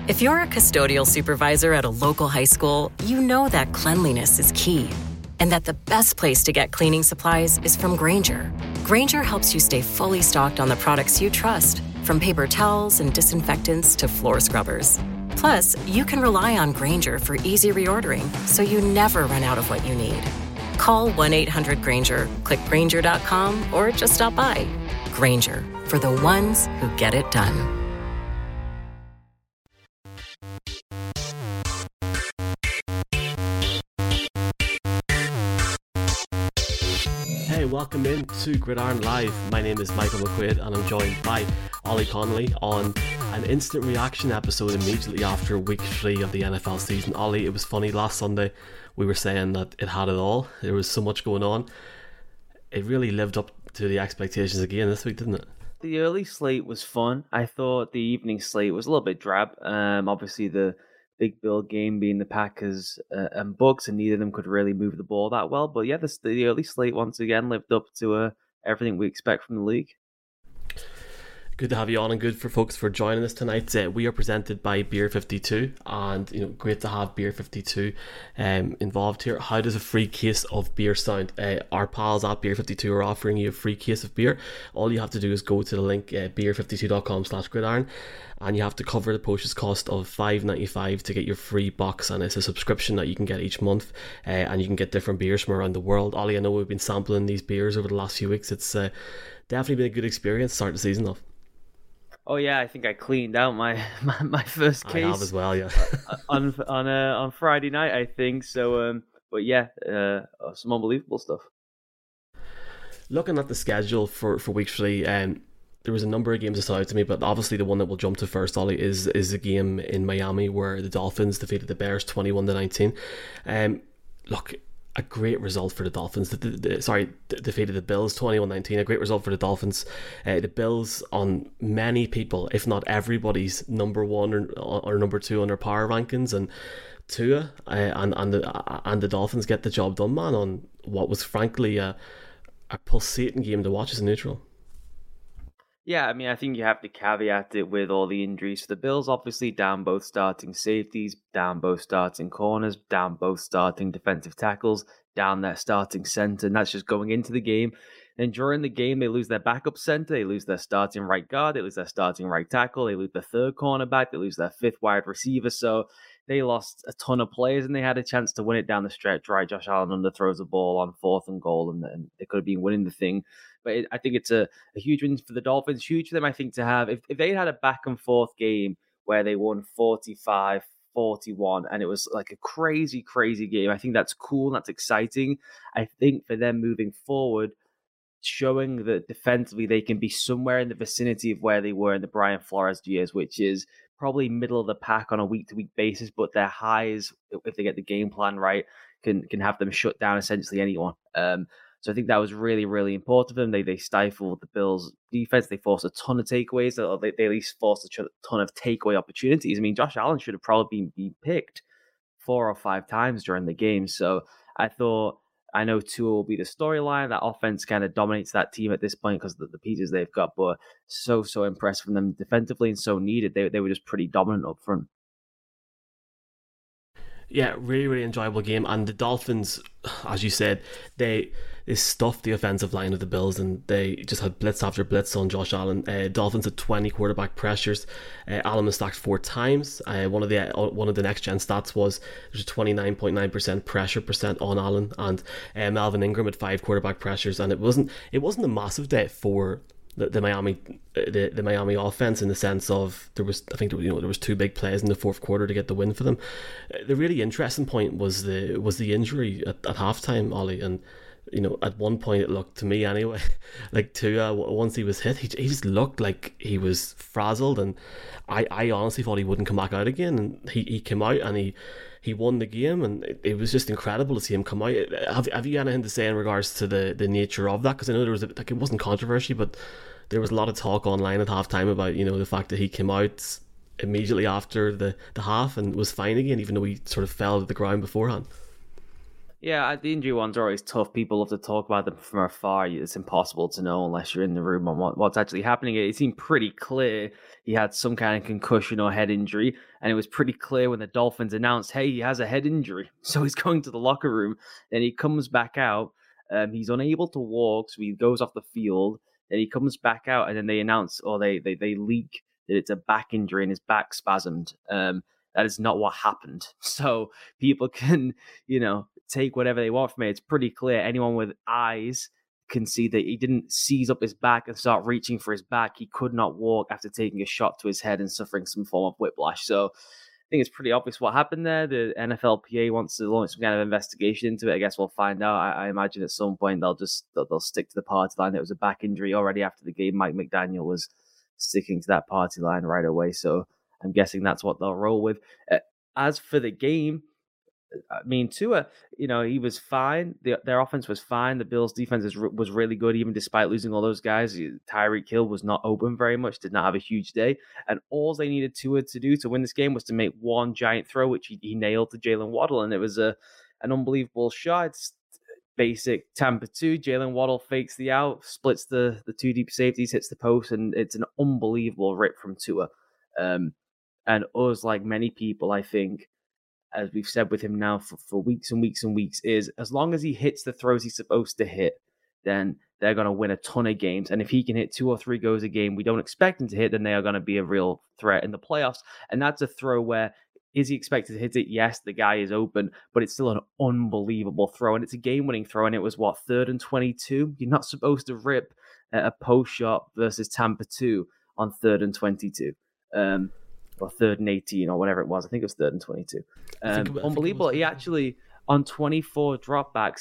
If you're a custodial supervisor at a local high school, you know that cleanliness is key, and that the best place to get cleaning supplies is from Grainger. Grainger helps you stay fully stocked on the products you trust, from paper towels and disinfectants to floor scrubbers. Plus, you can rely on Grainger for easy reordering, so you never run out of what you need. Call 1-800-GRAINGER, click Grainger.com, or just stop by. Grainger, for the ones who get it done. Hey, welcome in to Gridiron Live. My name is Michael McQuaid and I'm joined by Ollie Connolly on an instant reaction episode immediately after week 3 of the NFL season. Ollie, it was funny, last Sunday we were saying that it had it all. There was so much going on. It really lived up to the expectations again this week, didn't it? The early slate was fun. I thought the evening slate was a little bit drab. Obviously the big Bill game being the Packers and Bucks, and neither of them could really move the ball that well. But yeah, the early slate once again lived up to everything we expect from the league. Good to have you on, and good for folks for joining us tonight. We are presented by Beer 52, and great to have Beer 52 involved here. How does a free case of beer sound? Our pals at Beer 52 are offering you a free case of beer. All you have to do is go to the link beer52.com/gridiron, and you have to cover the postage cost of $5.95 to get your free box, and it's a subscription that you can get each month, and you can get different beers from around the world. Ollie, I know we've been sampling these beers over the last few weeks. It's definitely been a good experience to start the season off. Oh yeah, I think I cleaned out my first case. I have as well, yeah. on Friday night, I think. So, but yeah, some unbelievable stuff. Looking at the schedule for week 3, there was a number of games that stood out to me, but obviously the one that we'll jump to first, Ollie, is a game in Miami where the Dolphins defeated the Bears 21-19. Look, a great result for the Dolphins. Defeated the Bills 21-19. A great result for the Dolphins. The Bills on many people, if not everybody's, number 1 or number 2 on their power rankings, and Tua and the Dolphins get the job done, man, on what was frankly a pulsating game to watch as a neutral. Yeah, I mean, I think you have to caveat it with all the injuries for the Bills. Obviously, down both starting safeties, down both starting corners, down both starting defensive tackles, down their starting center, and that's just going into the game. And during the game, they lose their backup center, they lose their starting right guard, they lose their starting right tackle, they lose their third cornerback, they lose their 5th wide receiver. So they lost a ton of players, and they had a chance to win it down the stretch, right? Josh Allen underthrows the ball on 4th and goal, and they could have been winning the thing. But I think it's a huge win for the Dolphins, huge for them, I think, to have. If they had a back and forth game where they won 45-41, and it was like a crazy, crazy game, I think that's cool, and that's exciting. I think for them moving forward, showing that defensively they can be somewhere in the vicinity of where they were in the Brian Flores years, which is probably middle of the pack on a week-to-week basis, but their highs, if they get the game plan right, can have them shut down essentially anyone. So I think that was really, really important for them. They stifled the Bills' defense. They forced a ton of takeaways. They at least forced a ton of takeaway opportunities. I mean, Josh Allen should have probably been picked 4 or 5 times during the game. So I know Tua will be the storyline. That offense kind of dominates that team at this point because of the pieces they've got. But so impressed from them defensively and so needed. They were just pretty dominant up front. Yeah, really, really enjoyable game. And the Dolphins, as you said, they stuffed the offensive line of the Bills, and they just had blitz after blitz on Josh Allen. Dolphins had 20 quarterback pressures. Allen was sacked 4 times. One of the next gen stats was there's a 29.9% pressure percent on Allen, and Melvin Ingram had 5 quarterback pressures. And it wasn't a massive day for the Miami offense, in the sense of there was 2 big plays in the 4th quarter to get the win for them. The really interesting point was the injury at halftime, Ollie, and at one point it looked to me anyway like Tua, once he was hit, he just looked like he was frazzled, and I honestly thought he wouldn't come back out again, and he came out and he won the game, and it was just incredible to see him come out. Have you anything to say in regards to the nature of that? Because I know there was it wasn't controversy, but there was a lot of talk online at halftime about the fact that he came out immediately after the half and was fine again, even though he sort of fell to the ground beforehand. Yeah, the injury ones are always tough. People love to talk about them from afar. It's impossible to know unless you're in the room on what's actually happening. It seemed pretty clear he had some kind of concussion or head injury, and it was pretty clear when the Dolphins announced, "Hey, he has a head injury," so he's going to the locker room. Then he comes back out. He's unable to walk, so he goes off the field. Then he comes back out, and then they announce or they leak that it's a back injury and his back spasmed. That is not what happened. So people can, take whatever they want from it. It's pretty clear. Anyone with eyes can see that he didn't seize up his back and start reaching for his back. He could not walk after taking a shot to his head and suffering some form of whiplash. So I think it's pretty obvious what happened there. The NFLPA wants to launch some kind of investigation into it. I guess we'll find out. I imagine at some point they'll stick to the party line. It was a back injury already after the game. Mike McDaniel was sticking to that party line right away. So I'm guessing that's what they'll roll with. As for the game, I mean, Tua, he was fine. Their offense was fine. The Bills' defense was really good, even despite losing all those guys. Tyreek Hill was not open very much, did not have a huge day. And all they needed Tua to do to win this game was to make one giant throw, which he nailed to Jalen Waddle. And it was an unbelievable shot. It's basic Tampa 2. Jalen Waddle fakes the out, splits the two deep safeties, hits the post, and it's an unbelievable rip from Tua. And us, like many people, I think, as we've said with him now for weeks and weeks and weeks, is as long as he hits the throws he's supposed to hit, then they're going to win a ton of games. And if he can hit 2 or 3 goals a game we don't expect him to hit, then they are going to be a real threat in the playoffs. And that's a throw where, is he expected to hit it? Yes, the guy is open, but it's still an unbelievable throw. And it's a game-winning throw, and it was, 3rd and 22? You're not supposed to rip a post shot versus Tampa 2 on 3rd and 22. Or 3rd and 18 or whatever it was. I think it was 3rd and 22. Unbelievable. He actually, on 24 dropbacks,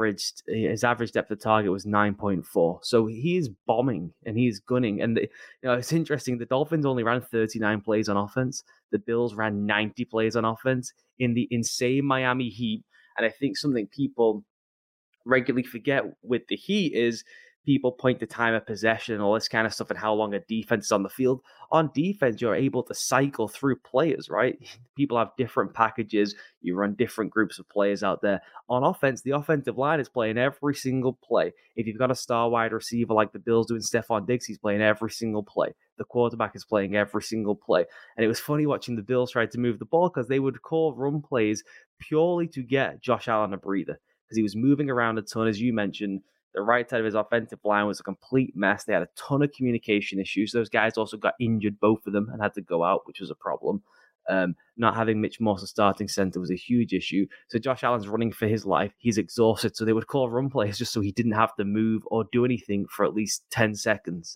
his average depth of target was 9.4. So he is bombing and he is gunning. And it's interesting. The Dolphins only ran 39 plays on offense. The Bills ran 90 plays on offense in the insane Miami Heat. And I think something people regularly forget with the Heat is people point to time of possession and all this kind of stuff and how long a defense is on the field. On defense, you're able to cycle through players, right? People have different packages. You run different groups of players out there. On offense, the offensive line is playing every single play. If you've got a star wide receiver like the Bills doing Stephon Diggs, he's playing every single play. The quarterback is playing every single play. And it was funny watching the Bills try to move the ball because they would call run plays purely to get Josh Allen a breather because he was moving around a ton, as you mentioned. The right side of his offensive line was a complete mess. They had a ton of communication issues. Those guys also got injured, both of them, and had to go out, which was a problem. Not having Mitch Morse as starting center was a huge issue. So Josh Allen's running for his life. He's exhausted. So they would call run plays just so he didn't have to move or do anything for at least 10 seconds.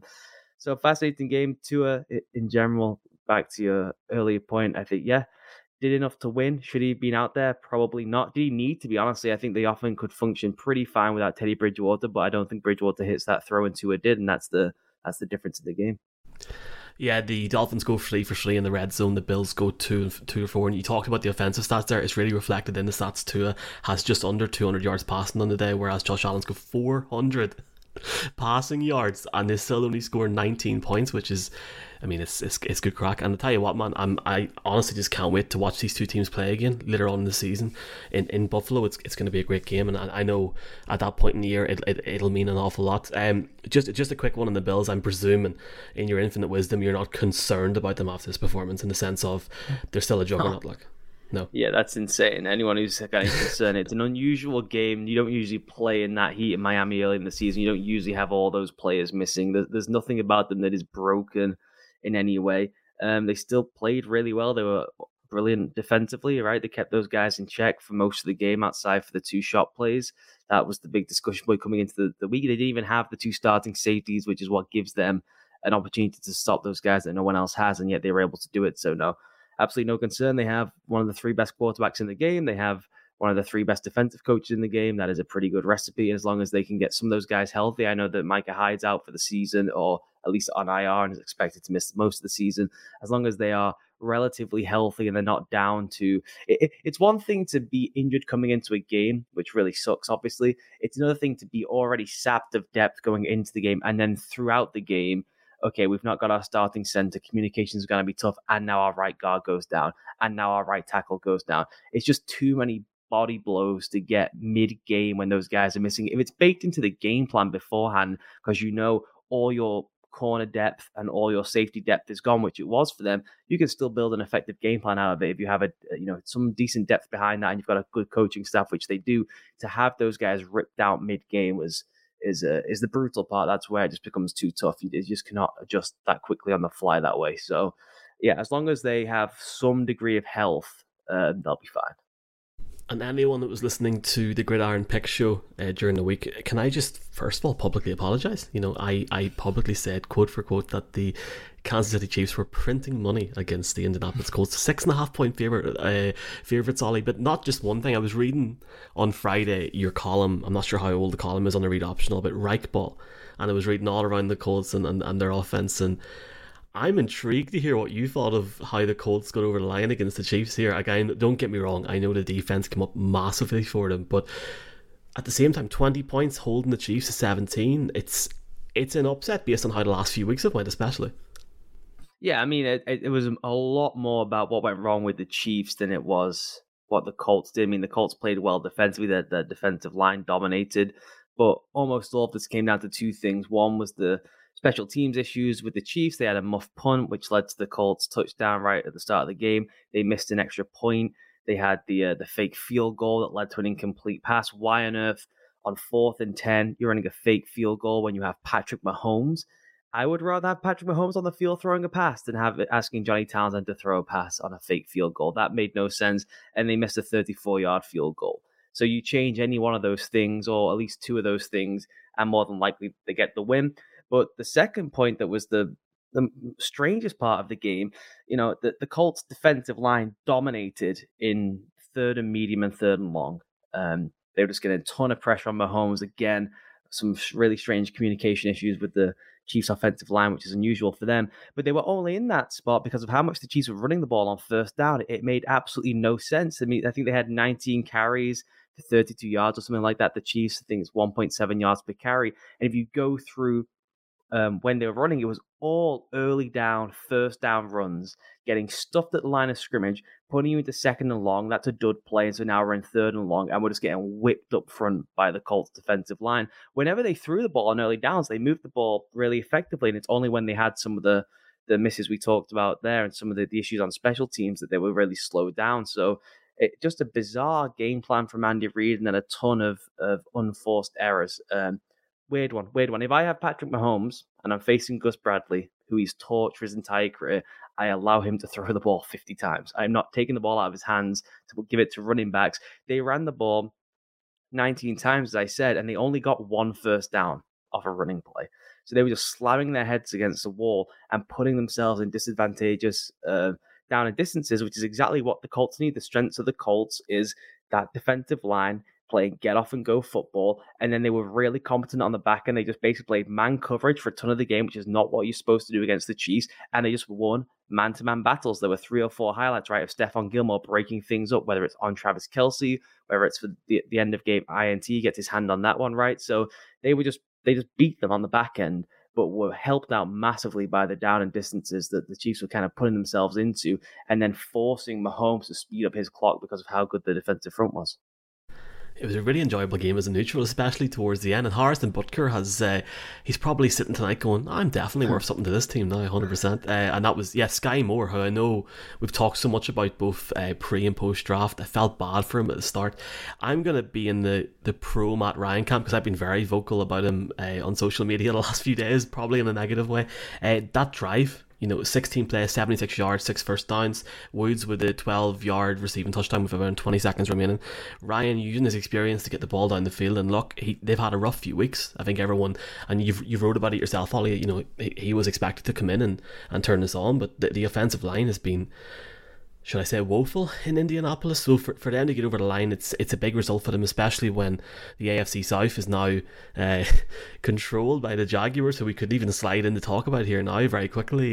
So fascinating game. Tua, in general, back to your earlier point, I think, did enough to win. Should he have been out there? Probably not. Did he need to be? Honestly, I think the offense could function pretty fine without Teddy Bridgewater, but I don't think Bridgewater hits that throw and Tua did, and that's the difference in the game. Yeah, the Dolphins go 3 for 3 in the red zone. The Bills go 2 for 4. And you talked about the offensive stats there. It's really reflected in the stats. Tua has just under 200 yards passing on the day, whereas Josh Allen's got 400 passing yards, and they still only score 19 points, which is, I mean, it's good crack. And I'll tell you what, man, I honestly just can't wait to watch these two teams play again later on in the season in Buffalo. It's going to be a great game, and I know at that point in the year it'll mean an awful lot. Just a quick one on the Bills. I'm presuming in your infinite wisdom you're not concerned about them after this performance, in the sense of they're still a juggernaut. Like, no. Yeah, that's insane. Anyone who's got any concern, it's an unusual game. You don't usually play in that heat in Miami early in the season. You don't usually have all those players missing. There's nothing about them that is broken in any way. They still played really well. They were brilliant defensively, right? They kept those guys in check for most of the game outside for the 2 shot plays. That was the big discussion point coming into the week. They didn't even have the 2 starting safeties, which is what gives them an opportunity to stop those guys that no one else has, and yet they were able to do it. So no, absolutely no concern. They have one of the 3 best quarterbacks in the game. They have one of the 3 best defensive coaches in the game. That is a pretty good recipe. And as long as they can get some of those guys healthy, I know that Micah Hyde's out for the season, or at least on IR, and is expected to miss most of the season. As long as they are relatively healthy and they're not down to... It's one thing to be injured coming into a game, which really sucks, obviously. It's another thing to be already sapped of depth going into the game, and then throughout the game, okay, we've not got our starting center, communication is going to be tough, and now our right guard goes down, and now our right tackle goes down. It's just too many body blows to get mid-game when those guys are missing. If it's baked into the game plan beforehand, because you know all your corner depth and all your safety depth is gone, which it was for them, you can still build an effective game plan out of it if you have some decent depth behind that and you've got a good coaching staff, which they do. To have those guys ripped out mid-game is the brutal part. That's where it just becomes too tough. You just cannot adjust that quickly on the fly that way. So yeah, as long as they have some degree of health, they'll be fine. And anyone that was listening to the Gridiron Pick show during the week, can I just first of all publicly apologise? I publicly said, quote for quote, that the Kansas City Chiefs were printing money against the Indianapolis Colts. 6.5 point favourites, Ollie. But not just one thing. I was reading on Friday your column. I'm not sure how old the column is on the Read Optional, but Reich Ball. And I was reading all around the Colts and their offence. And I'm intrigued to hear what you thought of how the Colts got over the line against the Chiefs here. Again, don't get me wrong, I know the defense came up massively for them, but at the same time, 20 points holding the Chiefs to 17, it's an upset based on how the last few weeks have went, especially. Yeah, I mean, it was a lot more about what went wrong with the Chiefs than it was what the Colts did. I mean, the Colts played well defensively, the defensive line dominated, but almost all of this came down to two things. One was the special teams issues with the Chiefs. They had a muff punt, which led to the Colts touchdown right at the start of the game. They missed an extra point. They had the fake field goal that led to an incomplete pass. Why on earth on 4th and 10 you're running a fake field goal when you have Patrick Mahomes? I would rather have Patrick Mahomes on the field throwing a pass than asking Johnny Townsend to throw a pass on a fake field goal. That made no sense, and they missed a 34-yard field goal. So you change any one of those things, or at least two of those things, and more than likely they get the win. But the second point that was the strangest part of the game, the Colts defensive line dominated in 3rd and medium and 3rd and long. They were just getting a ton of pressure on Mahomes. Again, some really strange communication issues with the Chiefs offensive line, which is unusual for them. But they were only in that spot because of how much the Chiefs were running the ball on 1st down. It made absolutely no sense. I mean, I think they had 19 carries for 32 yards or something like that. The Chiefs, I think it's 1.7 yards per carry. And if you go through when they were running, it was all early down, 1st down runs, getting stuffed at the line of scrimmage, putting you into 2nd and long. That's a dud play. And so now we're in 3rd and long, and we're just getting whipped up front by the Colts defensive line. Whenever they threw the ball on early downs, they moved the ball really effectively. And it's only when they had some of the misses we talked about there and some of the issues on special teams that they were really slowed down. So just a bizarre game plan from Andy Reid, and then a ton of unforced errors. Weird one. If I have Patrick Mahomes and I'm facing Gus Bradley, who he's taught for his entire career, I allow him to throw the ball 50 times. I'm not taking the ball out of his hands to give it to running backs. They ran the ball 19 times, as I said, and they only got 1 first down off a running play. So they were just slamming their heads against the wall and putting themselves in disadvantageous down and distances, which is exactly what the Colts need. The strengths of the Colts is that defensive line playing get off and go football, and then they were really competent on the back end. They just basically played man coverage for a ton of the game, which is not what you're supposed to do against the Chiefs, and they just won man-to-man battles. There were 3 or 4 highlights, right, of Stephon Gilmore breaking things up, whether it's on Travis Kelce, whether it's for the end of game INT, gets his hand on that one, right? So they just beat them on the back end, but were helped out massively by the down and distances that the Chiefs were kind of putting themselves into, and then forcing Mahomes to speed up his clock because of how good the defensive front was. It was a really enjoyable game as a neutral, especially towards the end. And Harrison Butker he's probably sitting tonight going, I'm definitely worth something to this team now, 100%. And that was, Sky Moore, who I know we've talked so much about both pre and post draft. I felt bad for him at the start. I'm going to be in the pro Matt Ryan camp because I've been very vocal about him on social media the last few days, probably in a negative way. That drive, 16 plays, 76 yards, 6 first downs. Woods with a 12-yard receiving touchdown with around 20 seconds remaining. Ryan using his experience to get the ball down the field. And look, they've had a rough few weeks. I think everyone, and you've wrote about it yourself, Ollie, he was expected to come in and turn this on. But the offensive line has been, should I say, woeful in Indianapolis. So for them to get over the line, it's a big result for them, especially when the AFC South is now controlled by the Jaguars, who we could even slide in to talk about here now very quickly.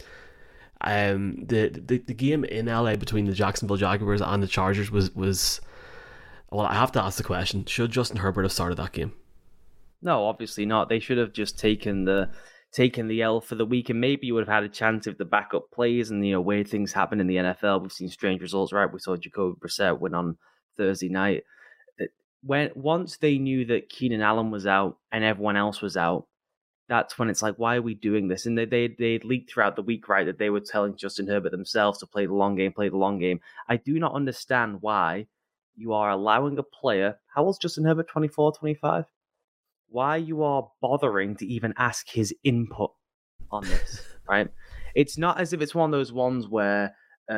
The game in LA between the Jacksonville Jaguars and the Chargers was well, I have to ask the question, should Justin Herbert have started that game? No, obviously not. They should have just taken the L for the week, and maybe you would have had a chance if the backup plays and weird things happen in the NFL. We've seen strange results, right? We saw Jacoby Brissett win on Thursday night. Once they knew that Keenan Allen was out and everyone else was out, that's when it's like, why are we doing this? And they leaked throughout the week, right, that they were telling Justin Herbert themselves to play the long game. I do not understand why you are allowing a player, how old's Justin Herbert, 24, 25? Why you are bothering to even ask his input on this, right? It's not as if it's one of those ones where,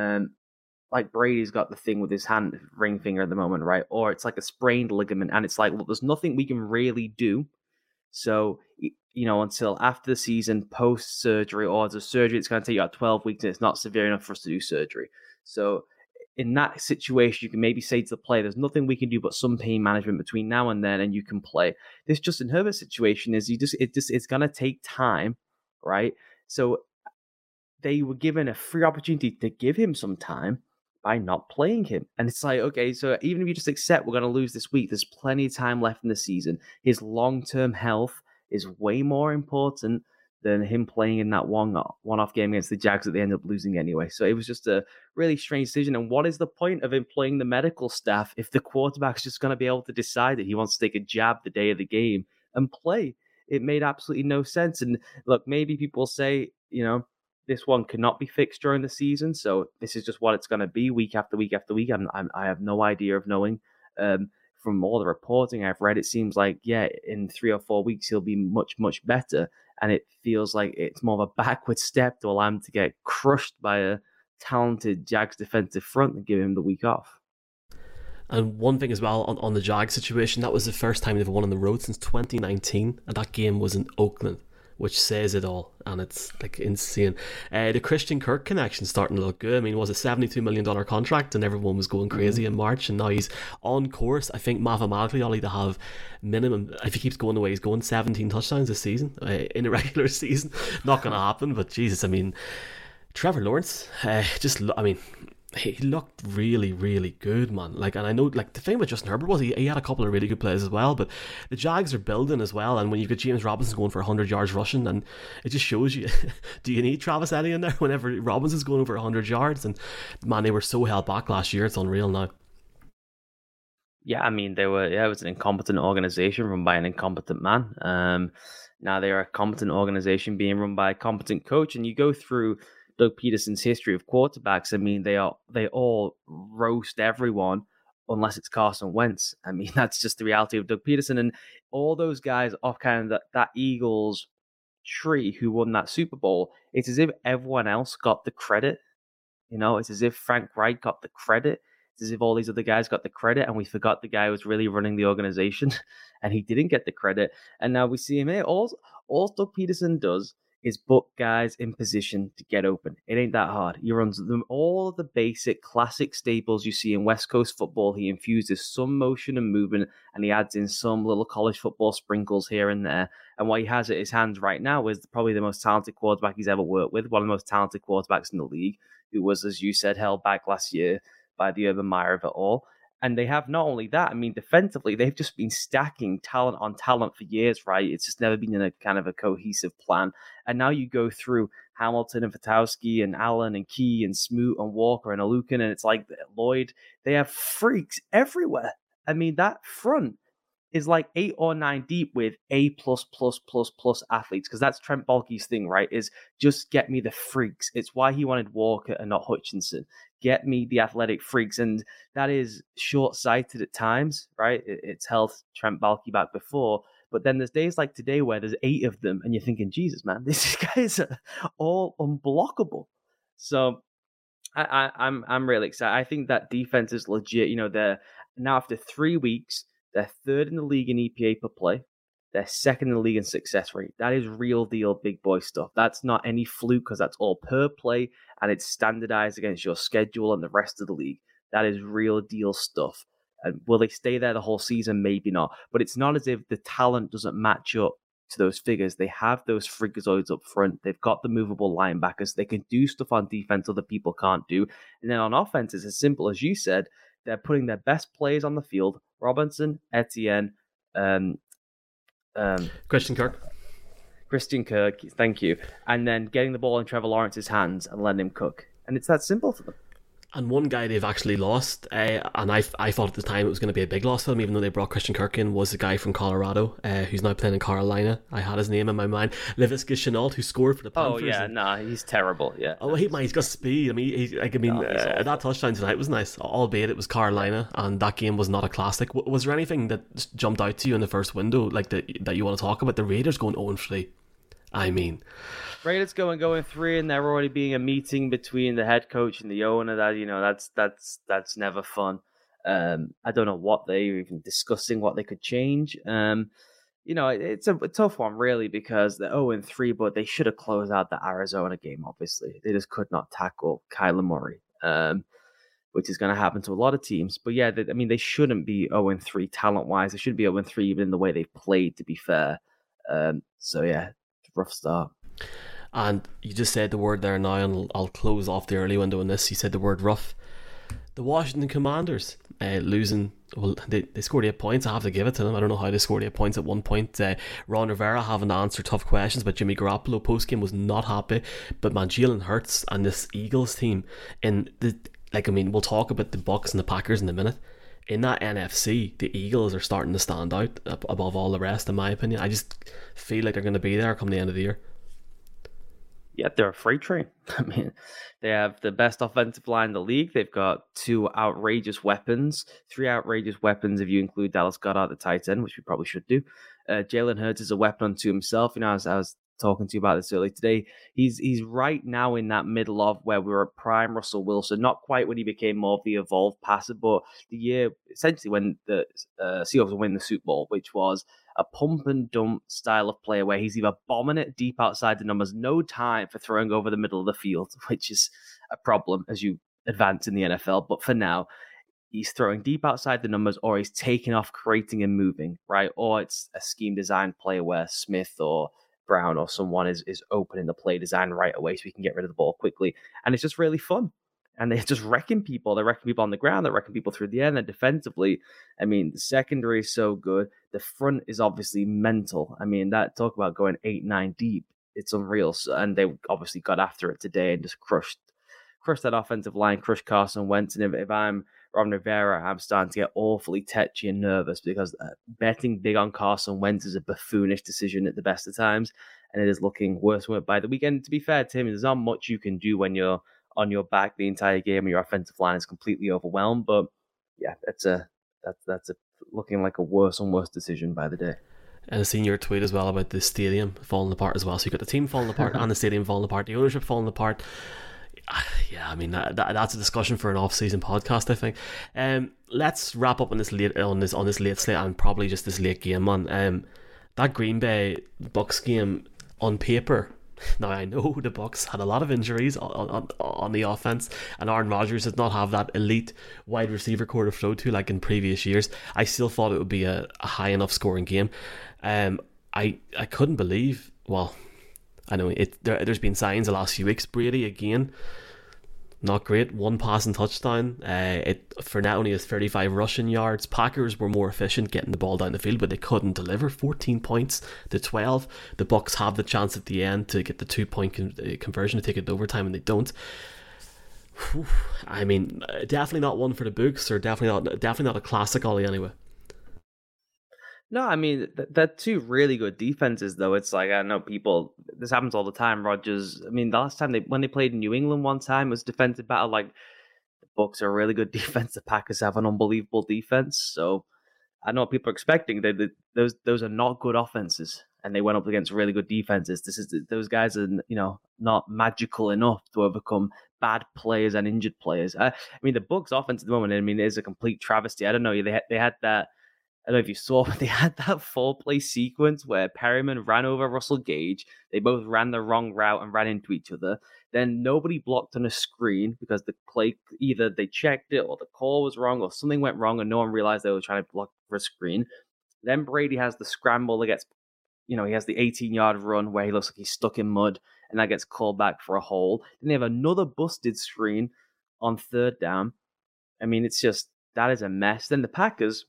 like Brady's got the thing with his ring finger at the moment, right? Or it's like a sprained ligament, and it's like, look, there's nothing we can really do. So, until after the season, post-surgery, or as a surgery, it's going to take you out 12 weeks, and it's not severe enough for us to do surgery. So, in that situation, you can maybe say to the player, there's nothing we can do but some pain management between now and then, and you can play. This Justin Herbert situation is it's going to take time, right? So, they were given a free opportunity to give him some time by not playing him. And it's like, okay, so even if you just accept we're going to lose this week, there's plenty of time left in the season. His long-term health is way more important than him playing in that one-off game against the Jags that they ended up losing anyway. So it was just a really strange decision. And what is the point of employing the medical staff if the quarterback's just going to be able to decide that he wants to take a jab the day of the game and play? It made absolutely no sense. And look, maybe people say, this one cannot be fixed during the season, so this is just what it's going to be week after week after week. I have no idea of knowing. From all the reporting I've read, it seems like, in 3 or 4 weeks, he'll be much, much better. And it feels like it's more of a backward step to allow him to get crushed by a talented Jags defensive front and give him the week off. And one thing as well on the Jags situation, that was the first time they've won on the road since 2019, and that game was in Oakland, which says it all, and it's like insane. The Christian Kirk connection starting to look good. I mean, it was a $72 million contract, and everyone was going crazy in March, and now he's on course, I think, mathematically, only to have minimum, if he keeps going the way he's going, 17 touchdowns this season, in a regular season. Not going to happen, but Jesus, I mean, Trevor Lawrence, he looked really, really good, man. And I know, the thing with Justin Herbert was he had a couple of really good plays as well, but the Jags are building as well, and when you've got James Robinson going for 100 yards rushing, and it just shows you, do you need Travis Etienne there whenever Robinson's going over 100 yards? And man, they were so held back last year, it's unreal now. Yeah, I mean, it was an incompetent organization run by an incompetent man. Now they are a competent organization being run by a competent coach, and you go through Doug Peterson's history of quarterbacks. I mean, they all roast everyone unless it's Carson Wentz. I mean, that's just the reality of Doug Peterson, and all those guys off kind of that Eagles tree who won that Super Bowl. It's as if everyone else got the credit. It's as if Frank Reich got the credit. It's as if all these other guys got the credit, and we forgot the guy who was really running the organization, and he didn't get the credit. And now we see him here. All Doug Peterson does is book guys in position to get open. It ain't that hard. He runs them all of the basic classic staples you see in West Coast football. He infuses some motion and movement, and he adds in some little college football sprinkles here and there. And what he has at his hands right now is probably the most talented quarterback he's ever worked with, one of the most talented quarterbacks in the league, who was, as you said, held back last year by the Urban Meyer of it all. And they have not only that, I mean, defensively, they've just been stacking talent on talent for years, right? It's just never been in a kind of a cohesive plan. And now you go through Hamilton and Fatowski and Allen and Key and Smoot and Walker and Alukin, and it's like Lloyd. They have freaks everywhere. I mean, that front is like 8 or 9 deep with A+++ athletes, because that's Trent Baalke's thing, right? Is just get me the freaks. It's why he wanted Walker and not Hutchinson. Get me the athletic freaks, and that is short-sighted at times, right? It's held Trent Baalke back before, but then there's days like today where there's 8 of them, and you're thinking, Jesus, man, these guys are all unblockable. So I'm really excited. I think that defense is legit. They're now, after 3 weeks, they're third in the league in EPA per play. They're second in the league in success rate. That is real deal big boy stuff. That's not any fluke, because that's all per play, and it's standardized against your schedule and the rest of the league. That is real deal stuff. And will they stay there the whole season? Maybe not. But it's not as if the talent doesn't match up to those figures. They have those freakazoids up front. They've got the movable linebackers. They can do stuff on defense other people can't do. And then on offense, it's as simple as you said. They're putting their best players on the field. Robinson, Etienne, Christian Kirk, thank you. And then getting the ball in Trevor Lawrence's hands and letting him cook. And it's that simple for them. And one guy they've actually lost, and I thought at the time it was going to be a big loss for them, even though they brought Christian Kirk in, was the guy from Colorado, who's now playing in Carolina. I had his name in my mind. Laviska Shenault, who scored for the Panthers. Oh, yeah, nah, he's terrible, yeah. Oh, he's got speed. I mean, that touchdown tonight was nice, albeit it was Carolina, and that game was not a classic. Was there anything that jumped out to you in the first window, like that you want to talk about? The Raiders going 0-3. I mean, Raiders going 3, and there already being a meeting between the head coach and the owner. That's never fun. I don't know what they're even discussing, what they could change. It's a tough one really, because they're 0-3, but they should have closed out the Arizona game. Obviously, they just could not tackle Kyler Murray, which is going to happen to a lot of teams. But yeah, they shouldn't be 0-3 talent wise. They should be 0-3 even in the way they've played. To be fair, so yeah. Rough start. And you just said the word there now, and I'll close off the early window on this. You said the word rough. The Washington Commanders losing. Well, they scored 8 points. I have to give it to them. I don't know how they scored 8 points at one point. Ron Rivera having to answer tough questions, but Jimmy Garoppolo post-game was not happy. But man, Jalen Hurts and this Eagles team, we'll talk about the Bucs and the Packers in a minute. In that NFC, the Eagles are starting to stand out above all the rest, in my opinion. I just feel like they're going to be there come the end of the year. Yeah, they're a freight train. I mean, they have the best offensive line in the league. They've got 2 outrageous weapons, 3 outrageous weapons if you include Dallas Goedert, the tight end, which we probably should do. Jalen Hurts is a weapon unto himself. As I was talking to you about this earlier today, he's right now in that middle of where we were at prime Russell Wilson, not quite when he became more of the evolved passer, but the year essentially when the Seahawks win the Super Bowl, which was a pump and dump style of player where he's either bombing it deep outside the numbers, no time for throwing over the middle of the field, which is a problem as you advance in the NFL. But for now, he's throwing deep outside the numbers, or he's taking off, creating and moving, right? Or it's a scheme design play where Smith or Brown or someone is opening the play design right away so we can get rid of the ball quickly. And it's just really fun. And they're just wrecking people. They're wrecking people on the ground. They're wrecking people through the air. And defensively, the secondary is so good. The front is obviously mental. That talk about going 8-9 deep. It's unreal. And they obviously got after it today and just crushed that offensive line, crushed Carson Wentz. And if I'm Ron Rivera, I'm starting to get awfully tetchy and nervous because betting big on Carson Wentz is a buffoonish decision at the best of times, and it is looking worse by the weekend. To be fair, Tim, there's not much you can do when you're on your back the entire game and your offensive line is completely overwhelmed. But yeah, that's looking like a worse and worse decision by the day. And I've seen your tweet as well about the stadium falling apart as well. So you've got the team falling apart and the stadium falling apart, the ownership falling apart. Yeah, that's a discussion for an off-season podcast, I think. Let's wrap up on this late slate and probably just this late game, man. That Green Bay Bucs game on paper. Now I know the Bucs had a lot of injuries on the offense, and Aaron Rodgers did not have that elite wide receiver core to throw to like in previous years. I still thought it would be a high enough scoring game. I couldn't believe. Well, I know there's been signs the last few weeks. Brady again, not great. 1 passing touchdown. Fournette only has 35 rushing yards. Packers were more efficient getting the ball down the field, but they couldn't deliver. 14 points to 12. The Bucs have the chance at the end to get the 2-point conversion to take it to overtime, and they don't. Whew. Definitely not one for the books, or definitely not a classic, Ollie. Anyway. No, they're 2 really good defenses, though. It's like, I know people, this happens all the time. Rodgers, the last time when they played in New England one time, it was defensive battle. Like, the Bucs are a really good defense. The Packers have an unbelievable defense. So, I know what people are expecting. Those are not good offenses, and they went up against really good defenses. Those guys are, not magical enough to overcome bad players and injured players. The Bucs offense at the moment, is a complete travesty. I don't know. They had that. I don't know if you saw, but they had that 4-play sequence where Perryman ran over Russell Gage. They both ran the wrong route and ran into each other. Then nobody blocked on a screen because the play, either they checked it or the call was wrong or something went wrong and no one realized they were trying to block for a screen. Then Brady has the scramble that gets, he has the 18-yard run where he looks like he's stuck in mud and that gets called back for a hold. Then they have another busted screen on 3rd down. It's just, that is a mess. Then the Packers,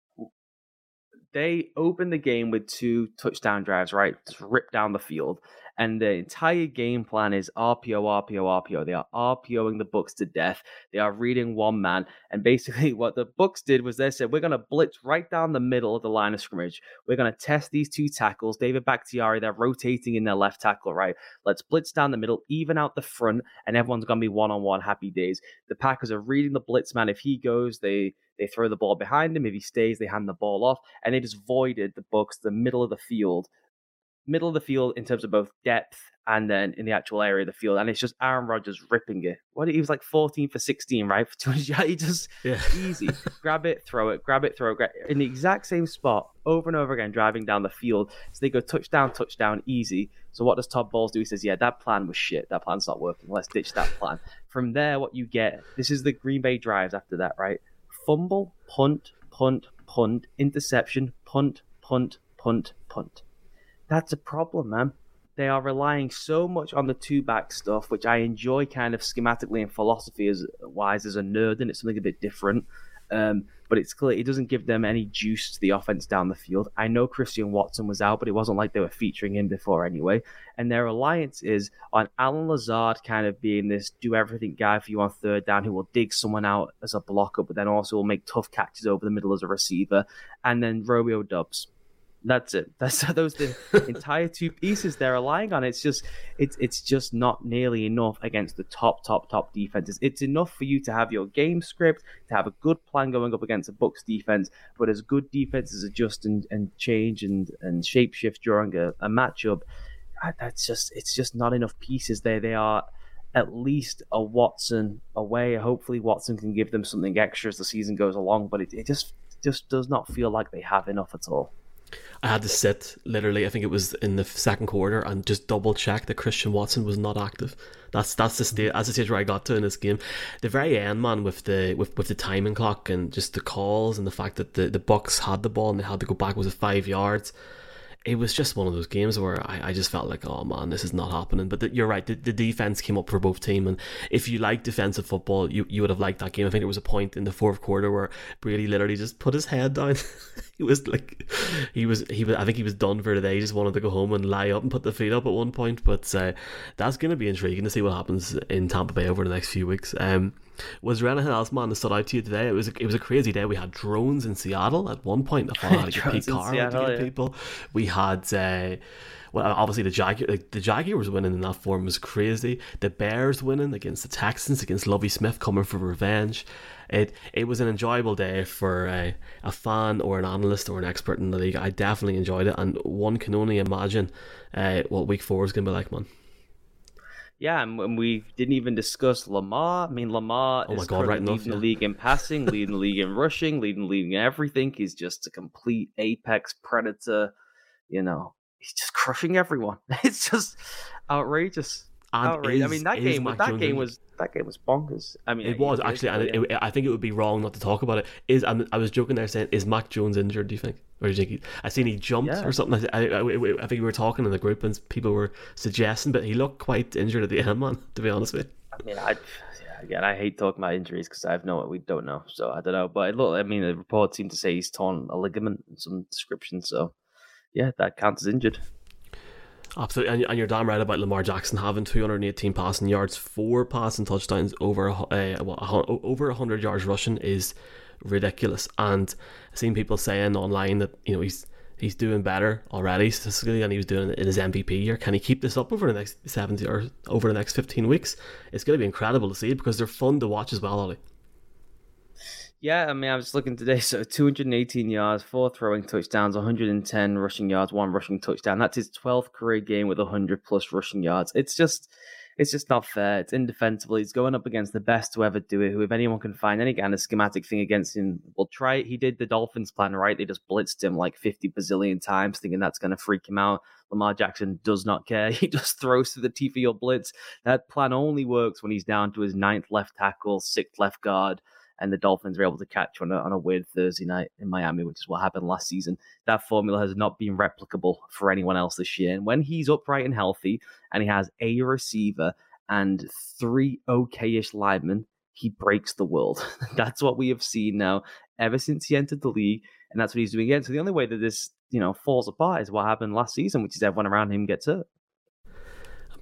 they opened the game with 2 touchdown drives, right? Just ripped down the field. And the entire game plan is RPO, RPO, RPO. They are RPOing the Bucs to death. They are reading one man. And basically what the Bucs did was they said, we're going to blitz right down the middle of the line of scrimmage. We're going to test these two tackles. David Bakhtiari, they're rotating in their left tackle, right? Let's blitz down the middle, even out the front, and everyone's going to be one-on-one happy days. The Packers are reading the blitz man. If he goes, they throw the ball behind him. If he stays, they hand the ball off. And they just voided the Bucs the middle of the field in terms of both depth and then in the actual area of the field. And it's just Aaron Rodgers ripping it. He was like 14 for 16, right? For 200 yards. He just easy. Grab it, throw it, grab it, throw it. In the exact same spot over and over again, driving down the field. So they go touchdown, easy. So what does Todd Bowles do? He says, yeah, that plan was shit. That plan's not working. Let's ditch that plan. From there, what you get, this is the Green Bay drives after that, right? Fumble, punt, interception, punt. That's a problem, man. They are relying so much on the two-back stuff, which I enjoy kind of schematically and philosophy-wise as a nerd, and it's something a bit different. But it's clear it doesn't give them any juice to the offense down the field. I know Christian Watson was out, but it wasn't like they were featuring him before anyway. And their reliance is on Alan Lazard kind of being this do-everything guy for you on third down who will dig someone out as a blocker, but then also will make tough catches over the middle as a receiver. And then Romeo Doubs. That's it. Those the entire two pieces they're relying on. It's just not nearly enough against the top defenses. It's enough for you to have your game script, to have a good plan going up against a Bucs defense, but as good defenses adjust and change and shapeshift during a matchup, it's just not enough pieces there. They are at least a Watson away. Hopefully Watson can give them something extra as the season goes along, but it just does not feel like they have enough at all. I had to sit, literally, I think it was in the second quarter, and just double check that Christian Watson was not active. That's the stage where I got to in this game. The very end, man, with the timing clock and just the calls and the fact that the Bucs had the ball and they had to go back, was it 5 yards? It was just one of those games where I just felt like, oh man, this is not happening. But you're right, the defense came up for both teams, and if you like defensive football, you would have liked that game. I think there was a point in the fourth quarter where Brady literally just put his head down. He was like, I think he was done for today. He just wanted to go home and lie up and put the feet up at one point. But that's going to be intriguing to see what happens in Tampa Bay over the next few weeks. Was there anything else, man, that stood out to you today? It was a crazy day. We had drones in Seattle at one point. I thought I had to get Pete Carroll to get people. We had obviously the Jaguars winning in that form was crazy. The Bears winning against the Texans, against Lovie Smith coming for revenge. It was an enjoyable day for a fan or an analyst or an expert in the league. I definitely enjoyed it, and one can only imagine what week 4 is going to be like, man. Yeah, and we didn't even discuss Lamar. I mean, Lamar is leading the league in passing, leading the league in rushing, leading the league in everything. He's just a complete apex predator. You know, he's just crushing everyone. It's just outrageous. Outrageous. I mean, that game was bonkers. I mean, it was actually, and I think it would be wrong not to talk about it. I was joking there saying, is Mac Jones injured? Do you think? Or do you think I seen he jumped or something? I think we were talking in the group and people were suggesting, but he looked quite injured at the end, man. To be honest with you. I mean, I hate talking about injuries because we don't know, so I don't know. But look, I mean, the report seemed to say he's torn a ligament in some description, so yeah, that counts as injured. Absolutely, and you're damn right about Lamar Jackson having 218 passing yards, 4 passing touchdowns, over 100 yards rushing is ridiculous. And I've seen people saying online that he's doing better already statistically than he was doing in his MVP year. Can he keep this up over the next 70 or over the next 15 weeks? It's going to be incredible to see because they're fun to watch as well, Ollie. Yeah, I mean, I was looking today, so 218 yards, 4 throwing touchdowns, 110 rushing yards, 1 rushing touchdown. That's his 12th career game with 100-plus rushing yards. It's just not fair. It's indefensible. He's going up against the best to ever do it, who if anyone can find any kind of schematic thing against him, will try it. He did the Dolphins plan, right? They just blitzed him like 50 bazillion times, thinking that's going to freak him out. Lamar Jackson does not care. He just throws to the teeth of your blitz. That plan only works when he's down to his 9th left tackle, 6th left guard, and the Dolphins were able to catch on a weird Thursday night in Miami, which is what happened last season. That formula has not been replicable for anyone else this year. And when he's upright and healthy, and he has a receiver and 3 okay-ish linemen, he breaks the world. That's what we have seen now ever since he entered the league, and that's what he's doing again. So the only way that this falls apart is what happened last season, which is everyone around him gets hurt.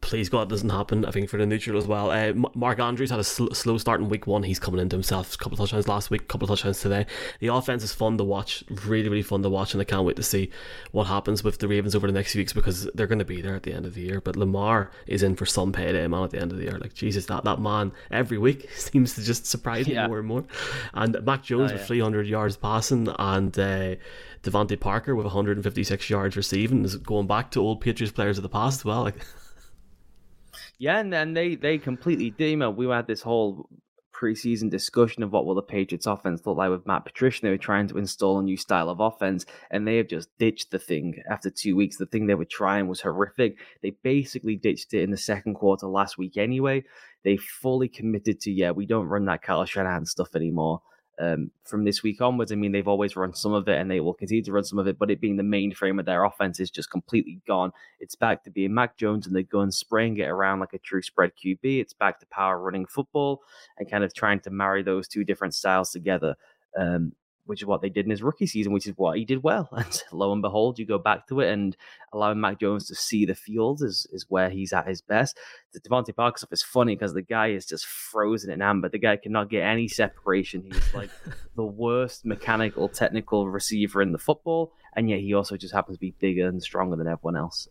please God it doesn't happen. I think for the neutral as well. Mark Andrews had a slow start in week 1. He's coming into himself. A couple of touchdowns last week, a couple of touchdowns today. The offense is fun to watch, really, really fun to watch, and I can't wait to see what happens with the Ravens over the next few weeks, because they're going to be there at the end of the year. But Lamar is in for some payday, man, at the end of the year. Like, Jesus, that man every week seems to just surprise me more and more. And Mac Jones with 300 yards passing, and Devontae Parker with 156 yards receiving is going back to old Patriots players of the past as well. Like, yeah, and then they completely did. You know, we had this whole preseason discussion of what will the Patriots offense look like with Matt Patricia. They were trying to install a new style of offense, and they have just ditched the thing after 2 weeks. The thing they were trying was horrific. They basically ditched it in the second quarter last week anyway. They fully committed to, we don't run that Kyle Shanahan stuff anymore. From this week onwards, I mean, they've always run some of it and they will continue to run some of it, but it being the mainframe of their offense is just completely gone. It's back to being Mac Jones and the gun, spraying it around like a true spread QB. It's back to power running football and kind of trying to marry those two different styles together, which is what they did in his rookie season, which is what he did well. And lo and behold, you go back to it, and allowing Mac Jones to see the field is where he's at his best. The Devontae Parker stuff is funny because the guy is just frozen in amber. The guy cannot get any separation. He's like the worst mechanical, technical receiver in the football, and yet he also just happens to be bigger and stronger than everyone else.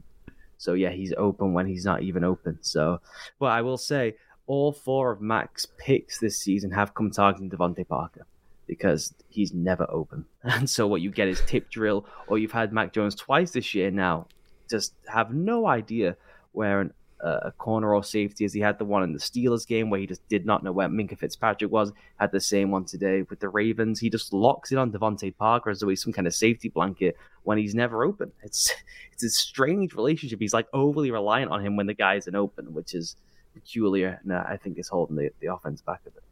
So yeah, he's open when he's not even open. So, but I will say, all 4 of Mac's picks this season have come targeting Devontae Parker, because he's never open. And so what you get is tip drill, or you've had Mac Jones twice this year now, just have no idea where a corner or safety is. He had the one in the Steelers game where he just did not know where Minkah Fitzpatrick was, had the same one today with the Ravens. He just locks it on Devontae Parker as though he's some kind of safety blanket when he's never open. It's a strange relationship. He's like overly reliant on him when the guy isn't open, which is peculiar, and I think is holding the offense back a bit.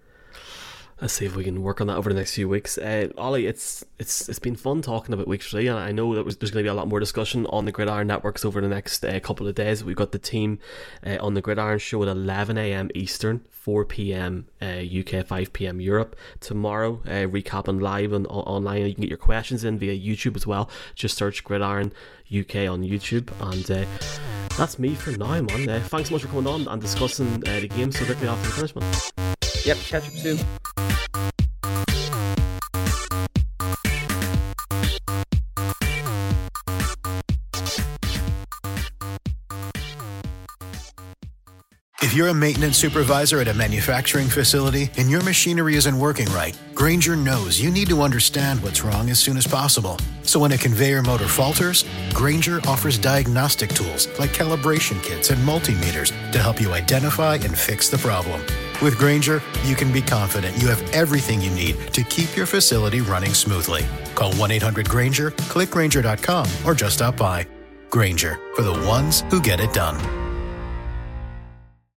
Let's see if we can work on that over the next few weeks. Ollie, it's been fun talking about week 3, and I know that there's going to be a lot more discussion on the Gridiron Networks over the next couple of days. We've got the team on the Gridiron show at 11 a.m. Eastern, 4 p.m. UK, 5 p.m. Europe. Tomorrow, recapping live online. You can get your questions in via YouTube as well. Just search Gridiron UK on YouTube, and that's me for now, man. Thanks so much for coming on and discussing the game so quickly after the finish, man. Yep, catch up soon. If you're a maintenance supervisor at a manufacturing facility and your machinery isn't working right, Grainger knows you need to understand what's wrong as soon as possible. So when a conveyor motor falters, Grainger offers diagnostic tools like calibration kits and multimeters to help you identify and fix the problem. With Grainger, you can be confident you have everything you need to keep your facility running smoothly. Call 1-800-GRAINGER, click Grainger.com, or just stop by. Grainger, for the ones who get it done.